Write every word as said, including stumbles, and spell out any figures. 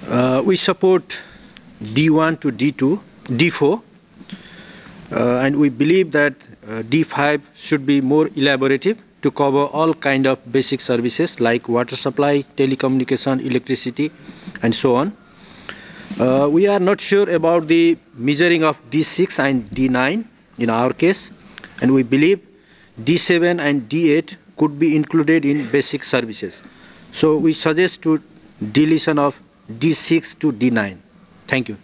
Uh, we support D one to D two, D four, uh, and we believe that uh, D five should be more elaborative to cover all kind of basic services like water supply, telecommunication, electricity, and so on. Uh, we are not sure about the measuring of D six and D nine in our case, and we believe D seven and D eight could be included in basic services. So we suggest to deletion of D six to D nine. Thank you.